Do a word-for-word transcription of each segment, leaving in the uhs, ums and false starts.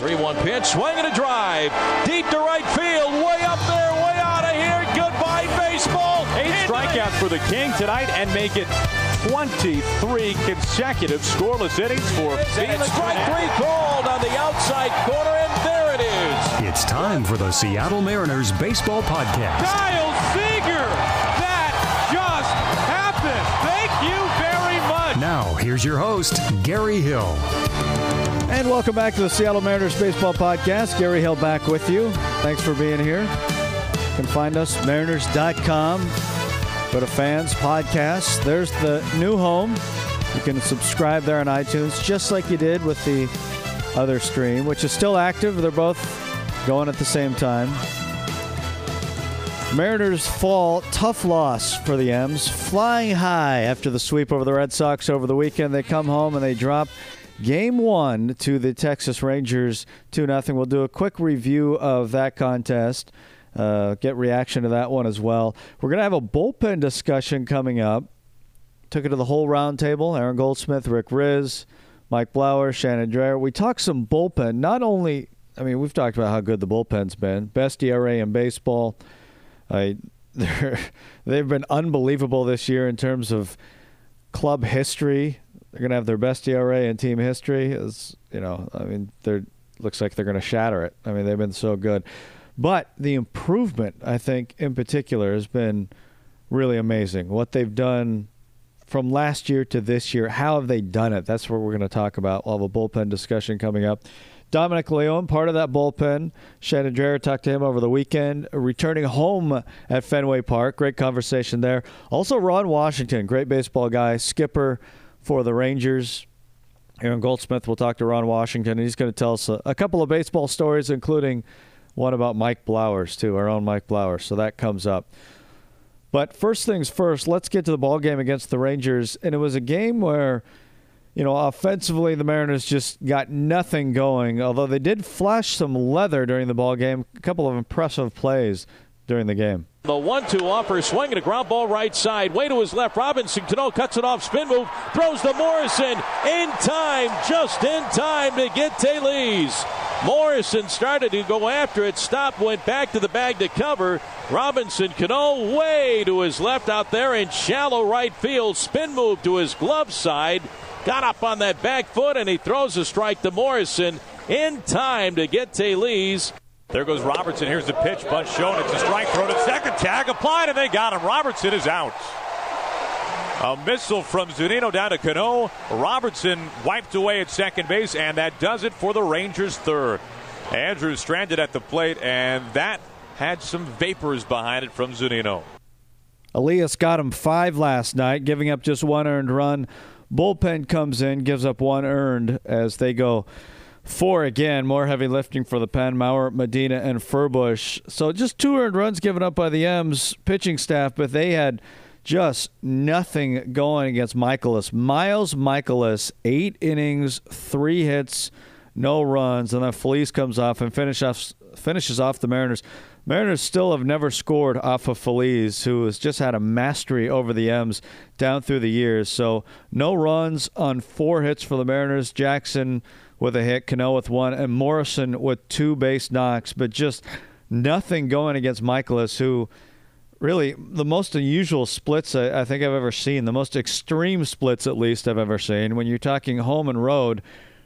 three one pitch, swing and a drive. Deep to right field, way up there, way out of here. Goodbye, baseball. Eight strikeouts for the King tonight and make it twenty-three consecutive scoreless innings for Felix. Strike three called on the outside corner, and there it is. It's time for the Seattle Mariners Baseball Podcast. Kyle Seager! That just happened! Thank you very much! Now, here's your host, Gary Hill. And welcome back to the Seattle Mariners Baseball Podcast. Gary Hill back with you. Thanks for being here. You can find us, mariners dot com. Go to Fans Podcasts. There's the new home. You can subscribe there on iTunes, just like you did with the other stream, which is still active. They're both going at the same time. Mariners fall. Tough loss for the M's. Flying high after the sweep over the Red Sox over the weekend. They come home and they drop Game one to the Texas Rangers two nothing. We'll do a quick review of that contest. Uh, get reaction to that one as well. We're going to have a bullpen discussion coming up. Took it to the whole round table. Aaron Goldsmith, Rick Riz, Mike Blauer, Shannon Dreyer. We talked some bullpen. Not only, I mean, we've talked about how good the bullpen's been. Best E R A in baseball. I, they've been unbelievable this year in terms of club history. They're going to have their best E R A in team history. Is you know, I mean, they're looks like they're going to shatter it. I mean, they've been so good. But the improvement, I think, in particular, has been really amazing. What they've done from last year to this year, how have they done it? That's what we're going to talk about. We'll have a bullpen discussion coming up. Dominic Leone, part of that bullpen. Shannon Dreyer talked to him over the weekend, returning home at Fenway Park. Great conversation there. Also, Ron Washington, great baseball guy, skipper for the Rangers. Aaron Goldsmith will talk to Ron Washington, and he's going to tell us a, a couple of baseball stories, including one about Mike Blowers, too, our own Mike Blowers. So that comes up. But first things first, let's get to the ball game against the Rangers. And it was a game where, you know, offensively the Mariners just got nothing going, although they did flash some leather during the ball game. A couple of impressive plays during the game. The one two offer, swinging a ground ball right side. Way to his left. Robinson Cano cuts it off. Spin move. Throws to Morrison. In time. Just in time to get Taylese. Morrison started to go after it. Stopped. Went back to the bag to cover. Robinson Cano way to his left out there in shallow right field. Spin move to his glove side. Got up on that back foot, and he throws a strike to Morrison. In time to get Taylese. There goes Robertson. Here's the pitch. Bunch shown. It's a strike throw to second. Tag applied, and they got him. Robertson is out. A missile from Zunino down to Cano. Robertson wiped away at second base, and that does it for the Rangers' third. Andrews stranded at the plate, and that had some vapors behind it from Zunino. Elias got him five last night, giving up just one earned run. Bullpen comes in, gives up one earned as they go four again. More heavy lifting for the pen. Mauer, Medina, and Furbush. So just two earned runs given up by the M's pitching staff, but they had just nothing going against Michaelis. Miles Michaelis, eight innings, three hits, no runs, and then Feliz comes off and finish off, finishes off the Mariners. Mariners still have never scored off of Feliz, who has just had a mastery over the M's down through the years. So no runs on four hits for the Mariners. Jackson with a hit, Cano with one, and Morrison with two base knocks, but just nothing going against Michaelis, who really the most unusual splits I, I think I've ever seen, the most extreme splits at least I've ever seen. When you're talking home and road,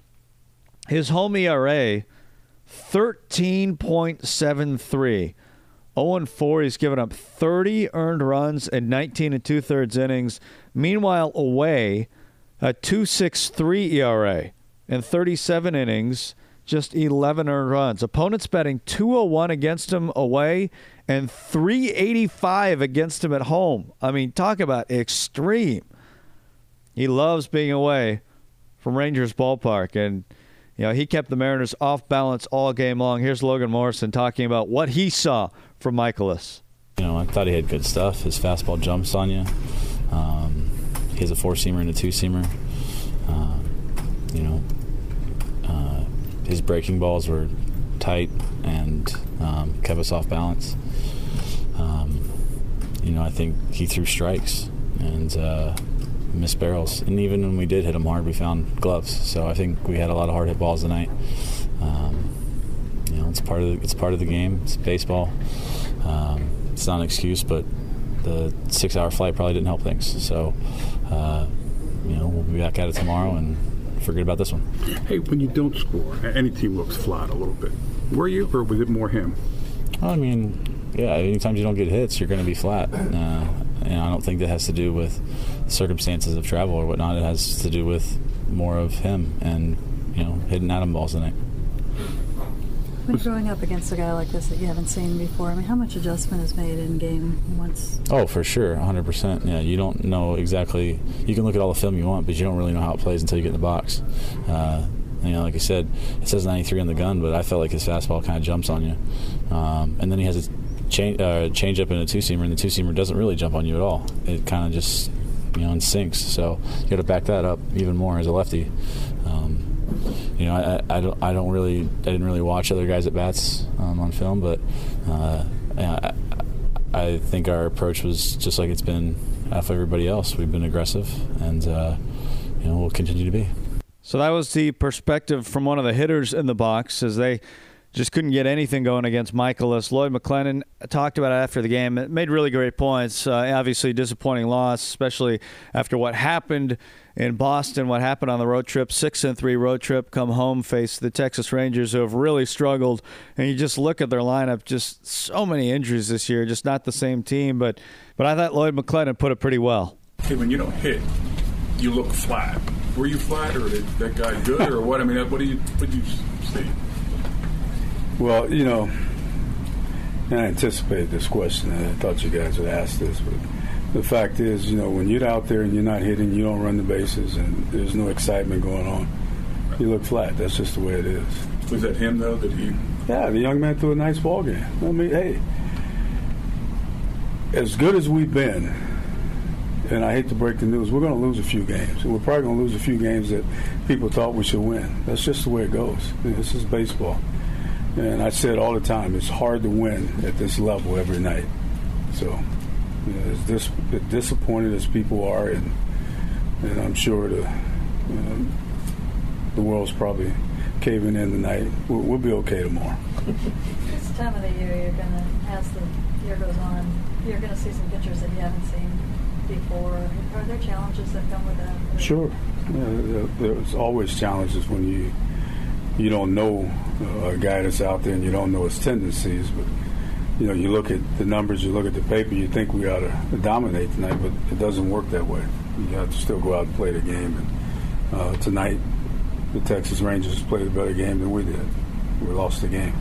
his home E R A, thirteen point seven three. oh and four, he's given up thirty earned runs and nineteen and two-thirds innings. Meanwhile, away, a two point six three E R A in thirty-seven innings, just eleven earned runs. Opponents betting two oh one against him away and three eighty-five against him at home. I mean, talk about extreme. He loves being away from Rangers Ballpark, and you know, he kept the Mariners off balance all game long. Here's Logan Morrison talking about what he saw from Michaelis. You know, I thought he had good stuff. His fastball jumps on you. Um, he has a four-seamer and a two-seamer. Uh, you know, uh, his breaking balls were tight and um, kept us off balance. Um, you know, I think he threw strikes and uh, missed barrels. And even when we did hit him hard, we found gloves. So I think we had a lot of hard hit balls tonight. Um, know, it's part of the, it's part of the game. It's baseball. Um, it's not an excuse, but the six-hour flight probably didn't help things. So, uh, you know, we'll be back at it tomorrow and forget about this one. Hey, when you don't score, any team looks flat a little bit. Were you, or was it more him? Well, I mean, yeah, anytime you don't get hits, you're going to be flat. Uh, and I don't think that has to do with circumstances of travel or whatnot. It has to do with more of him and, you know, hitting atom balls tonight. When growing up against a guy like this that you haven't seen before, I mean, how much adjustment is made in game once? Oh, for sure, one hundred percent. Yeah, you don't know exactly. You can look at all the film you want, but you don't really know how it plays until you get in the box. Uh, you know, like I said, it says ninety-three on the gun, but I felt like his fastball kind of jumps on you. Um, and then he has a change, uh, change up in a two-seamer, and the two-seamer doesn't really jump on you at all. It kind of just, you know, sinks. So you got to back that up even more as a lefty. Um, You know, I, I don't, I don't really, I didn't really watch other guys at bats um, on film, but uh, I, I think our approach was just like it's been of everybody else. We've been aggressive, and uh, you know, we'll continue to be. So that was the perspective from one of the hitters in the box as they just couldn't get anything going against Michaelis. Lloyd McClendon talked about it after the game. It made really great points. Uh, obviously, disappointing loss, especially after what happened in Boston, what happened on the road trip, six and three road trip, come home, face the Texas Rangers, who have really struggled. And you just look at their lineup, just so many injuries this year, just not the same team. But but I thought Lloyd McClendon put it pretty well. Hey, when you don't hit, you look flat. Were you flat, or did that guy good, or what? I mean, what do you what do you see? Well, you know, and I anticipated this question, and I thought you guys would ask this, but the fact is, you know, when you're out there and you're not hitting, you don't run the bases, and there's no excitement going on, you look flat. That's just the way it is. Was that him, though, that he... Yeah, the young man threw a nice ball game. I mean, hey, as good as we've been, and I hate to break the news, we're going to lose a few games. We're probably going to lose a few games that people thought we should win. That's just the way it goes. This is baseball. And I say it all the time, it's hard to win at this level every night. So, you know, as, dis- as disappointed as people are, and, and I'm sure the, you know, the world's probably caving in tonight, we'll, we'll be okay tomorrow. This time of the year, you're going to, as the year goes on, you're going to see some pitchers that you haven't seen before. Are there challenges that come with that? Sure. Yeah, there's always challenges when you you don't know a guy that's out there and you don't know his tendencies. But, you know, you look at the numbers, you look at the paper, you think we ought to dominate tonight, but it doesn't work that way. You have to still go out and play the game. And uh, tonight, the Texas Rangers played a better game than we did. We lost the game.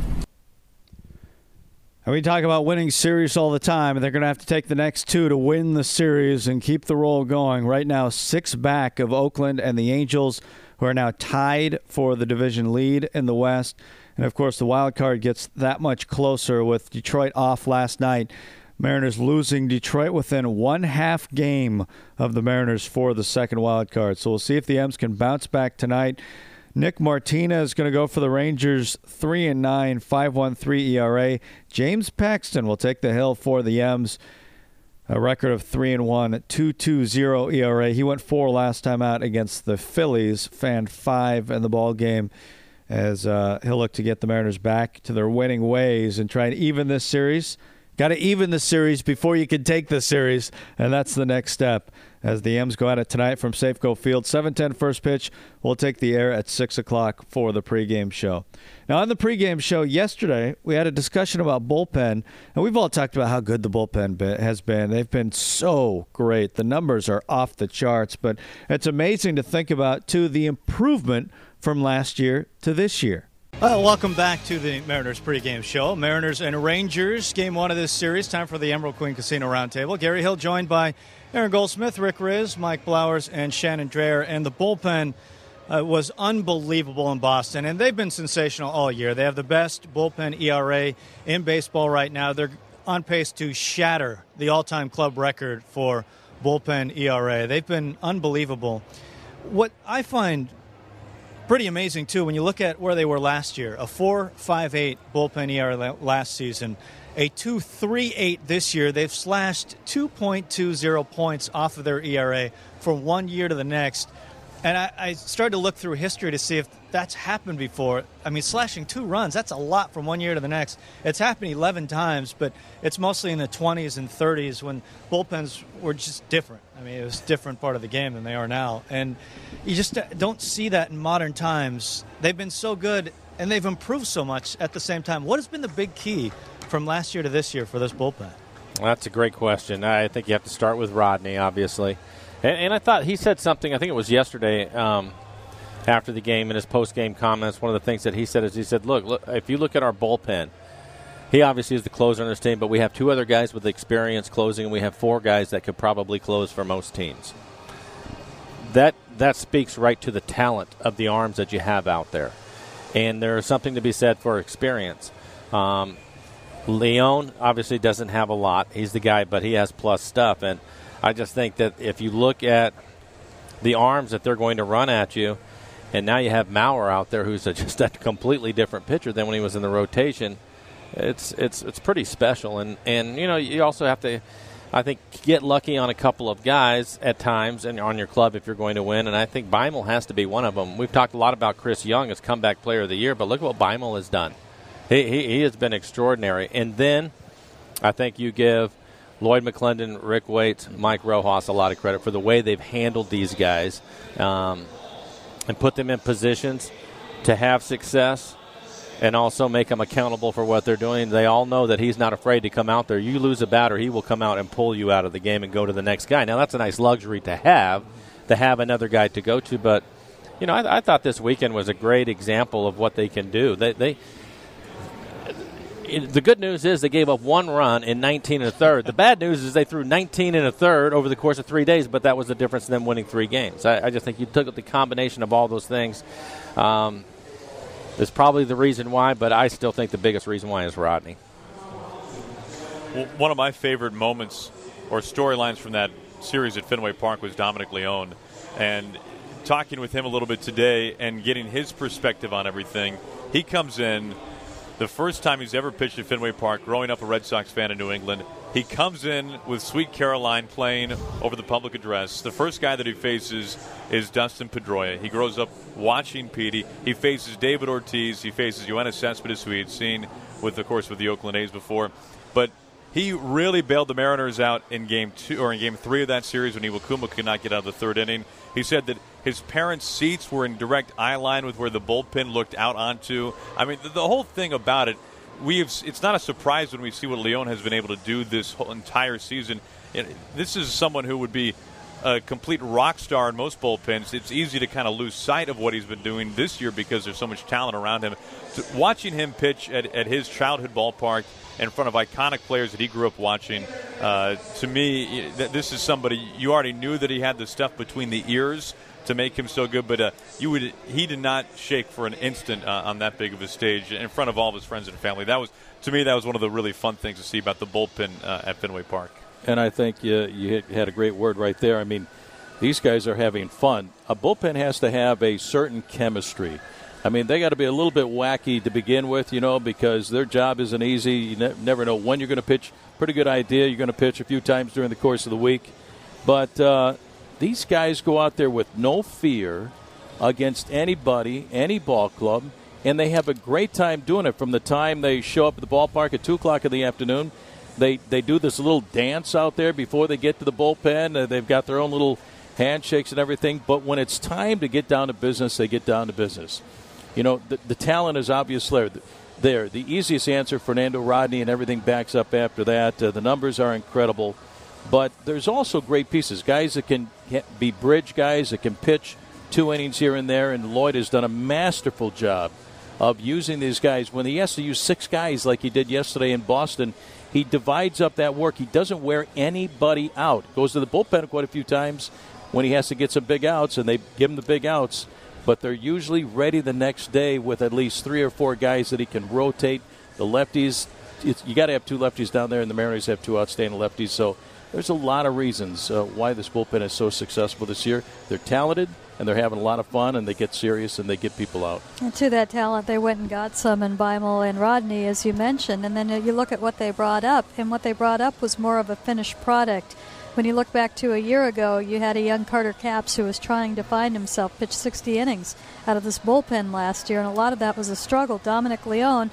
And we talk about winning series all the time, and they're going to have to take the next two to win the series and keep the roll going. Right now, six back of Oakland and the Angels, who are now tied for the division lead in the West. And, of course, the wild card gets that much closer with Detroit off last night. Mariners losing Detroit within one half game of the Mariners for the second wild card. So we'll see if the M's can bounce back tonight. Nick Martinez is going to go for the Rangers, three and nine, five point one three E R A. James Paxton will take the hill for the M's, a record of three and one, two point two oh E R A. He went four last time out against the Phillies, fanned five in the ball game, as uh, he'll look to get the Mariners back to their winning ways and try and even this series. Got to even the series before you can take the series, and that's the next step as the M's go at it tonight from Safeco Field. seven ten first pitch. We'll take the air at six o'clock for the pregame show. Now, on the pregame show yesterday, we had a discussion about bullpen, and we've all talked about how good the bullpen has been. They've been so great. The numbers are off the charts, but it's amazing to think about, too, the improvement from last year to this year. Well, welcome back to the Mariners pregame show. Mariners and Rangers, game one of this series. Time for the Emerald Queen Casino Roundtable. Gary Hill joined by Aaron Goldsmith, Rick Riz, Mike Blowers, and Shannon Dreher. And the bullpen uh, was unbelievable in Boston, and they've been sensational all year. They have the best bullpen E R A in baseball right now. They're on pace to shatter the all-time club record for bullpen E R A. They've been unbelievable. What I find pretty amazing, too, when you look at where they were last year. A four point five eight bullpen E R A last season. A two point three eight this year. They've slashed two point two oh points off of their E R A from one year to the next. And I, I started to look through history to see if that's happened before. I mean, slashing two runs, that's a lot from one year to the next. It's happened eleven times, but it's mostly in the twenties and thirties when bullpens were just different. I mean, it was a different part of the game than they are now. And you just don't see that in modern times. They've been so good, and they've improved so much at the same time. What has been the big key from last year to this year for this bullpen? Well, that's a great question. I think you have to start with Rodney, obviously. And, and I thought he said something, I think it was yesterday um, after the game in his post-game comments. One of the things that he said is he said, look, look, if you look at our bullpen, he obviously is the closer on this team, but we have two other guys with experience closing, and we have four guys that could probably close for most teams. That that speaks right to the talent of the arms that you have out there. And there's something to be said for experience. Um, Leon obviously doesn't have a lot. He's the guy, but he has plus stuff. And I just think that if you look at the arms that they're going to run at you, and now you have Maurer out there who's a, just a completely different pitcher than when he was in the rotation, it's it's it's pretty special. And, and you know, you also have to, I think, get lucky on a couple of guys at times and on your club if you're going to win. And I think Beimel has to be one of them. We've talked a lot about Chris Young as comeback player of the year, but look at what Beimel has done. He, he, he has been extraordinary. And then I think you give Lloyd McClendon, Rick Waite, Mike Rojas a lot of credit for the way they've handled these guys um, and put them in positions to have success and also make them accountable for what they're doing. They all know that he's not afraid to come out there. You lose a batter, he will come out and pull you out of the game and go to the next guy. Now, that's a nice luxury to have, to have another guy to go to. But, you know, I, I thought this weekend was a great example of what they can do. They, they it, the good news is they gave up one run in nineteen and a third. The bad news is they threw nineteen and a third over the course of three days, but that was the difference in them winning three games. I, I just think you took the combination of all those things. Um, That's probably the reason why, but I still think the biggest reason why is Rodney. Well, one of my favorite moments or storylines from that series at Fenway Park was Dominic Leone. And talking with him a little bit today and getting his perspective on everything, he comes in the first time he's ever pitched at Fenway Park, growing up a Red Sox fan in New England. He comes in with Sweet Caroline playing over the public address. The first guy that he faces is Dustin Pedroia. He grows up watching Petey. He faces David Ortiz. He faces Yoenis Cespedes, who he had seen, with, of course, with the Oakland A's before. But he really bailed the Mariners out in game two or in game three of that series when Iwakuma could not get out of the third inning. He said that his parents' seats were in direct eye line with where the bullpen looked out onto. I mean, the, the whole thing about it, we've it's not a surprise when we see what Leone has been able to do this whole entire season. It, this is someone who would be a complete rock star in most bullpens. It's easy to kind of lose sight of what he's been doing this year because there's so much talent around him. So watching him pitch at, at his childhood ballpark in front of iconic players that he grew up watching, uh, to me, this is somebody you already knew that he had the stuff between the ears to make him so good, but uh, you would he did not shake for an instant uh, on that big of a stage in front of all of his friends and family. That was, to me, that was one of the really fun things to see about the bullpen uh, at Fenway Park. And I think you, you had a great word right there. I mean, these guys are having fun. A bullpen has to have a certain chemistry. I mean, they got to be a little bit wacky to begin with, you know, because their job isn't easy. You ne- never know when you're going to pitch. Pretty good idea. You're going to pitch a few times during the course of the week. But uh, these guys go out there with no fear against anybody, any ball club, and they have a great time doing it from the time they show up at the ballpark at two o'clock in the afternoon. They they do this little dance out there before they get to the bullpen. Uh, they've got their own little handshakes and everything. But when it's time to get down to business, they get down to business. You know, the, the talent is obviously there. The easiest answer, Fernando Rodney, and everything backs up after that. Uh, the numbers are incredible. But there's also great pieces, guys that can be bridge guys that can pitch two innings here and there. And Lloyd has done a masterful job of using these guys. When he has to use six guys like he did yesterday in Boston, he divides up that work. He doesn't wear anybody out. Goes to the bullpen quite a few times when he has to get some big outs, and they give him the big outs. But they're usually ready the next day with at least three or four guys that he can rotate. The lefties, it's, you got to have two lefties down there, and the Mariners have two outstanding lefties. So there's a lot of reasons uh, why this bullpen is so successful this year. They're talented, and they're having a lot of fun, and they get serious, and they get people out. And to that talent, they went and got some in Beimel and Rodney, as you mentioned. And then you look at what they brought up, and what they brought up was more of a finished product. When you look back to a year ago, you had a young Carter Capps who was trying to find himself, pitched sixty innings out of this bullpen last year, and a lot of that was a struggle. Dominic Leone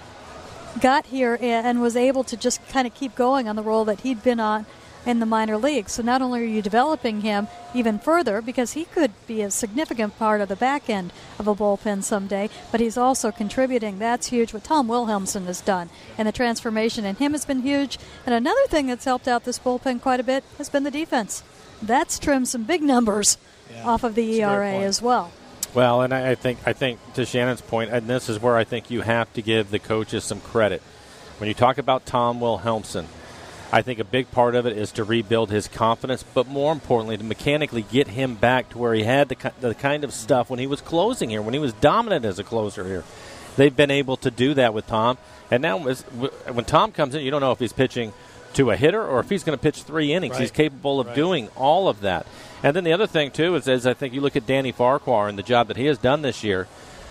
got here and was able to just kind of keep going on the role that he'd been on in the minor leagues. So not only are you developing him even further, because he could be a significant part of the back end of a bullpen someday, but he's also contributing. That's huge. What Tom Wilhelmsen has done, and the transformation in him has been huge. And another thing that's helped out this bullpen quite a bit has been the defense. That's trimmed some big numbers yeah, off of the E R A as well. Well, and I, I think I think to Shannon's point, and this is where I think you have to give the coaches some credit. When you talk about Tom Wilhelmsen, I think a big part of it is to rebuild his confidence, but more importantly, to mechanically get him back to where he had the, the kind of stuff when he was closing here, when he was dominant as a closer here. They've been able to do that with Tom. And now when Tom comes in, you don't know if he's pitching to a hitter or if he's going to pitch three innings. Right. He's capable of right. doing all of that. And then the other thing, too, is as I think you look at Danny Farquhar and the job that he has done this year,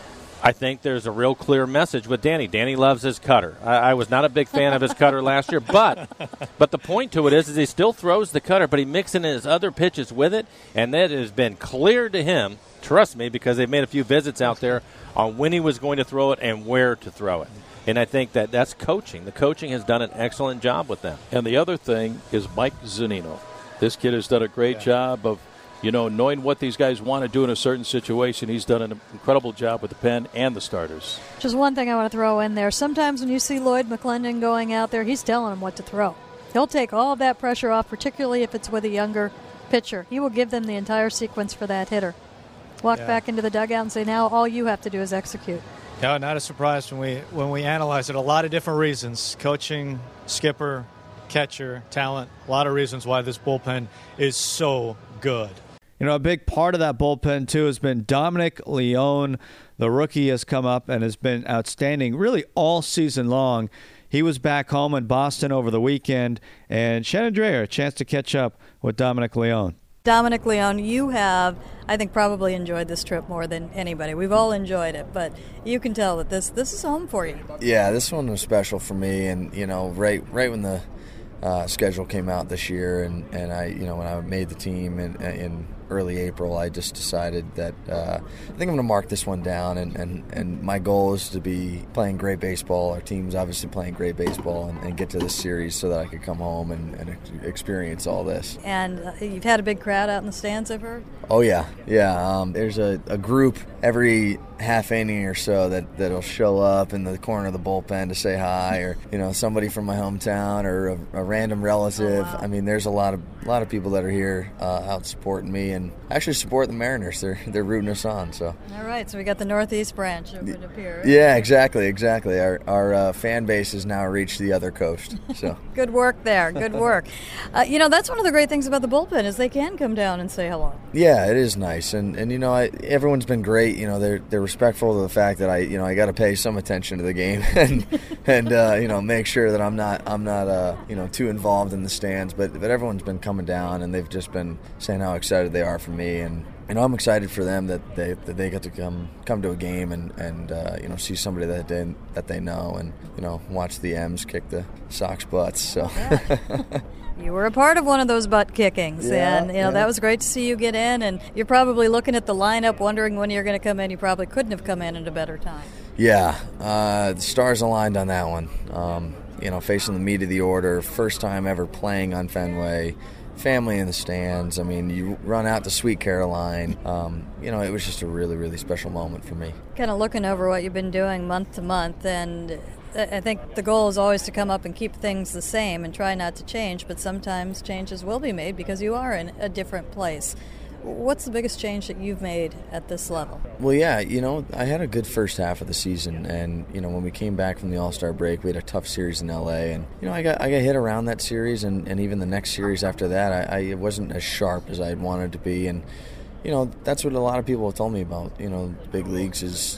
I think there's a real clear message with Danny. Danny loves his cutter. I, I was not a big fan of his cutter last year, but but the point to it is, is he still throws the cutter, but he mixes in his other pitches with it, and that has been clear to him, trust me, because they've made a few visits out there on when he was going to throw it and where to throw it. And I think that that's coaching. The coaching has done an excellent job with them. And the other thing is Mike Zunino. This kid has done a great yeah. job of You know, knowing what these guys want to do in a certain situation. He's done an incredible job with the pen and the starters. Just one thing I want to throw in there. Sometimes when you see Lloyd McClendon going out there, he's telling him what to throw. He'll take all of that pressure off, particularly if it's with a younger pitcher. He will give them the entire sequence for that hitter. Walk yeah. back into the dugout and say, now all you have to do is execute. Yeah, not a surprise when we when we analyze it. A lot of different reasons. Coaching, skipper, catcher, talent. A lot of reasons why this bullpen is so good. You know, a big part of that bullpen, too, has been Dominic Leone. The rookie has come up and has been outstanding really all season long. He was back home in Boston over the weekend, and Shannon Drayer, a chance to catch up with Dominic Leone. Dominic Leone, you have, I think, probably enjoyed this trip more than anybody. We've all enjoyed it, but you can tell that this this is home for you. Yeah, this one was special for me, and, you know, right right when the uh, schedule came out this year, and, and I, you know, when I made the team in, in early April, I just decided that uh, I think I'm going to mark this one down, and, and, and my goal is to be playing great baseball. Our team's obviously playing great baseball, and, and get to this series so that I could come home and, and experience all this. And uh, you've had a big crowd out in the stands, I've heard? Oh, yeah. Yeah, um, there's a, a group every half inning or so that, that'll show up in the corner of the bullpen to say hi, or, you know, somebody from my hometown or a, a random relative. Oh, wow. I mean, there's a lot of a lot of people that are here uh, out supporting me, and actually support the Mariners. They're they're rooting us on. So all right, so we got the Northeast branch, it would appear. Right? Yeah, exactly, exactly. Our our uh, fan base has now reached the other coast. So good work there. Good work. Uh, you know, that's one of the great things about the bullpen is they can come down and say hello. Yeah, it is nice, and and you know, I, everyone's been great. You know, they're they're respectful of the fact that I you know I got to pay some attention to the game and and uh, you know make sure that I'm not I'm not uh, you know too involved in the stands. But but everyone's been coming down, and they've just been saying how excited they are for me, and you know I'm excited for them that they that they get to come come to a game and and uh, you know see somebody that they that they know, and you know watch the M's kick the Sox butts. So. Yeah. You were a part of one of those butt kickings, yeah, and you know yeah. that was great to see you get in. And you're probably looking at the lineup, wondering when you're going to come in. You probably couldn't have come in at a better time. Yeah, uh, the stars aligned on that one. Um, you know, facing the meat of the order, first time ever playing on Fenway. Family in the stands. I mean, you run out to Sweet Caroline. Um, you know, it was just a really, really special moment for me. Kind of looking over what you've been doing month to month, and I think the goal is always to come up and keep things the same and try not to change, but sometimes changes will be made because you are in a different place. What's the biggest change that you've made at this level? Well, yeah, you know, I had a good first half of the season, and you know, when we came back from the All-Star break, we had a tough series in L A, and you know, I got I got hit around that series, and, and even the next series after that, I, I wasn't as sharp as I had wanted to be, and you know, that's what a lot of people have told me about. You know, the big leagues is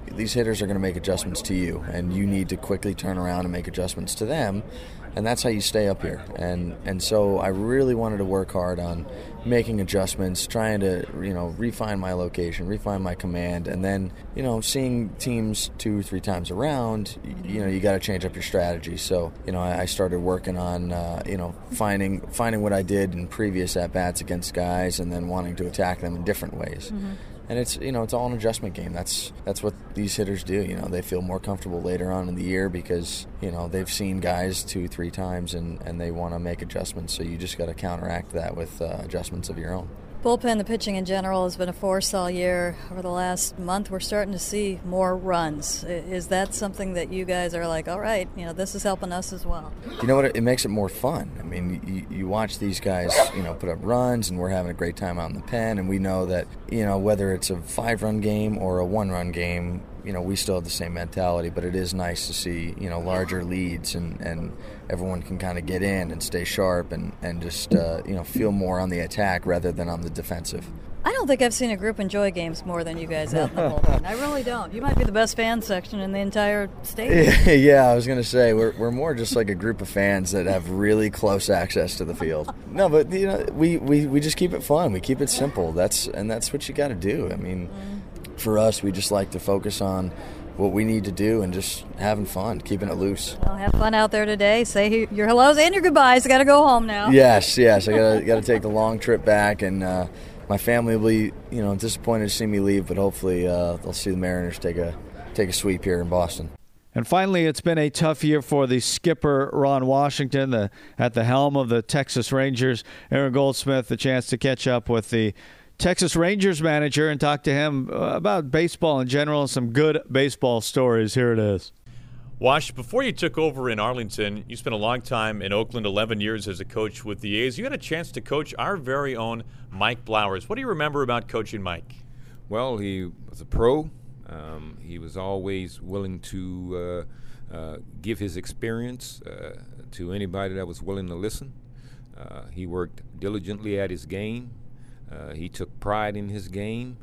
these hitters are going to make adjustments to you, and you need to quickly turn around and make adjustments to them, and that's how you stay up here. And and so I really wanted to work hard on making adjustments, trying to, you know, refine my location, refine my command, and then, you know, seeing teams two or three times around, you know, you got to change up your strategy. So, you know, I, I started working on, uh, you know, finding finding what I did in previous at-bats against guys and then wanting to attack them in different ways. Mm-hmm. And it's, you know, it's all an adjustment game. That's that's what these hitters do. You know, they feel more comfortable later on in the year because, you know, they've seen guys two, three times and, and they want to make adjustments. So you just got to counteract that with uh, adjustments of your own. Bullpen, the pitching in general, has been a force all year. Over the last month, we're starting to see more runs. Is that something that you guys are like, all right, you know, this is helping us as well? You know what? It makes it more fun. I mean, you, you watch these guys, you know, put up runs, and we're having a great time out in the pen, and we know that, you know, whether it's a five-run game or a one-run game, you know, we still have the same mentality, but it is nice to see, you know, larger leads and, and everyone can kind of get in and stay sharp and, and just, uh, you know, feel more on the attack rather than on the defensive. I don't think I've seen a group enjoy games more than you guys out in the bullpen. I really don't. You might be the best fan section in the entire state. Yeah, I was going to say, we're we're more just like a group of fans that have really close access to the field. No, but, you know, we, we, we just keep it fun. We keep it simple. That's and that's what you got to do. I mean, mm. for us, we just like to focus on what we need to do and just having fun, keeping it loose. Well, have fun out there today. Say your hellos and your goodbyes. Got to go home now. Yes, yes. I got to got to take the long trip back, and uh, my family will be, you know, disappointed to see me leave, but hopefully uh, they'll see the Mariners take a take a sweep here in Boston. And finally, it's been a tough year for the skipper, Ron Washington, the, at the helm of the Texas Rangers. Aaron Goldsmith, the chance to catch up with the Texas Rangers manager and talk to him about baseball in general and some good baseball stories. Here it is. Wash, before you took over in Arlington, you spent a long time in Oakland, eleven years as a coach with the A's. You had a chance to coach our very own Mike Blowers. What do you remember about coaching Mike? Well, he was a pro. Um, he was always willing to uh, uh, give his experience uh, to anybody that was willing to listen. Uh, he worked diligently at his game. Uh, he took pride in his game.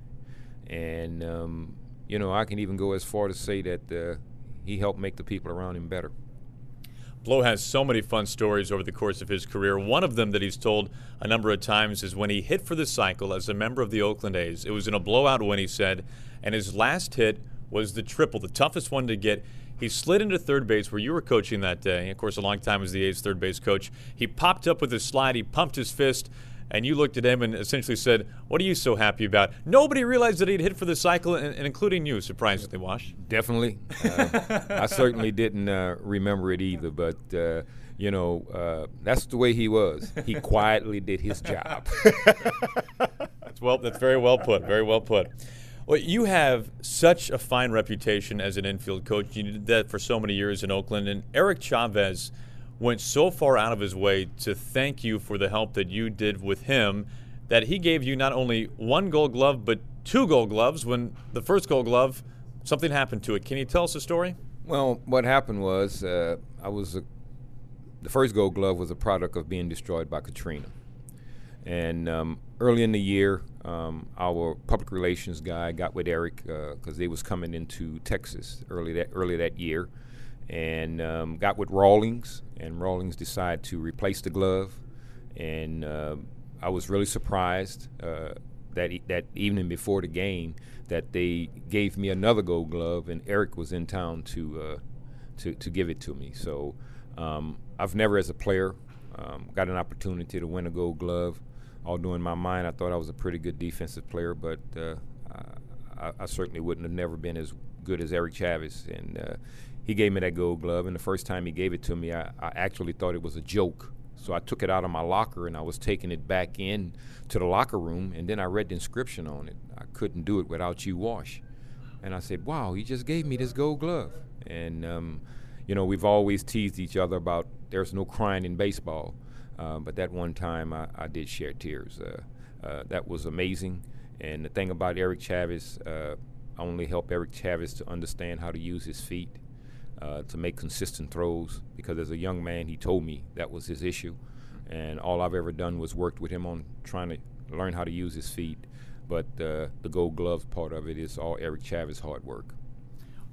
And, um, you know, I can even go as far to say that uh, he helped make the people around him better. Blow has so many fun stories over the course of his career. One of them that he's told a number of times is when he hit for the cycle as a member of the Oakland A's. It was in a blowout win, he said, and his last hit was the triple, the toughest one to get. He slid into third base where you were coaching that day. Of course, a long time as the A's third base coach. He popped up with his slide. He pumped his fist, and you looked at him and essentially said, "What are you so happy about?" Nobody realized that he'd hit for the cycle, and, and including you, surprisingly, Wash. Definitely. Uh, I certainly didn't uh, remember it either, but, uh, you know, uh, that's the way he was. He quietly did his job. That's well. That's very well put. Very well put. Well, you have such a fine reputation as an infield coach. You did that for so many years in Oakland. And Eric Chavez went so far out of his way to thank you for the help that you did with him that he gave you not only one Gold Glove but two Gold Gloves when the first Gold Glove, something happened to it. Can you tell us the story? Well, what happened was uh, I was a, the first Gold Glove was a product of being destroyed by Katrina. And um, early in the year, um, our public relations guy got with Eric because uh, they was coming into Texas early that early that year, and um, got with Rawlings, and Rawlings decided to replace the glove. And uh, I was really surprised uh, that e- that evening before the game that they gave me another Gold Glove, and Eric was in town to uh, to to give it to me. So um, I've never, as a player, um, got an opportunity to win a Gold Glove. Although in my mind I thought I was a pretty good defensive player, but uh, I, I certainly wouldn't have never been as good as Eric Chavez. And uh, he gave me that Gold Glove, and the first time he gave it to me, I, I actually thought it was a joke. So I took it out of my locker, and I was taking it back in to the locker room, and then I read the inscription on it. I couldn't do it without you, Wash. And I said, wow, he just gave me this Gold Glove. And, um, you know, we've always teased each other about there's no crying in baseball. Uh, but that one time I, I did shed tears. Uh, uh, that was amazing. And the thing about Eric Chavez, uh, I only helped Eric Chavez to understand how to use his feet, uh, to make consistent throws, because as a young man he told me that was his issue. And all I've ever done was worked with him on trying to learn how to use his feet. But uh, the Gold Gloves part of it is all Eric Chavez hard work.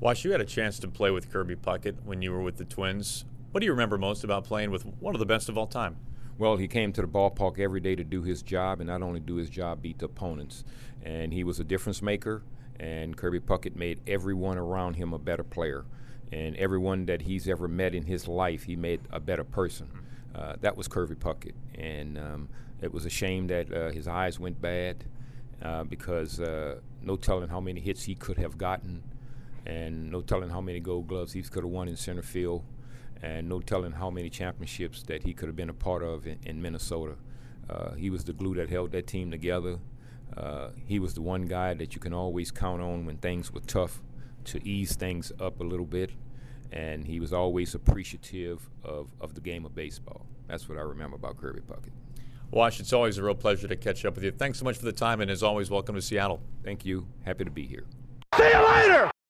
Wash, you had a chance to play with Kirby Puckett when you were with the Twins. What do you remember most about playing with one of the best of all time? Well, he came to the ballpark every day to do his job, and not only do his job, beat the opponents. And he was a difference maker, and Kirby Puckett made everyone around him a better player. And everyone that he's ever met in his life, he made a better person. Uh, that was Kirby Puckett. And um, it was a shame that uh, his eyes went bad uh, because uh, no telling how many hits he could have gotten, and no telling how many Gold Gloves he could have won in center field, and no telling how many championships that he could have been a part of in, in Minnesota. Uh, he was the glue that held that team together. Uh, he was the one guy that you can always count on when things were tough to ease things up a little bit, and he was always appreciative of, of the game of baseball. That's what I remember about Kirby Puckett. Wash, it's always a real pleasure to catch up with you. Thanks so much for the time, and as always, welcome to Seattle. Thank you. Happy to be here. See you later!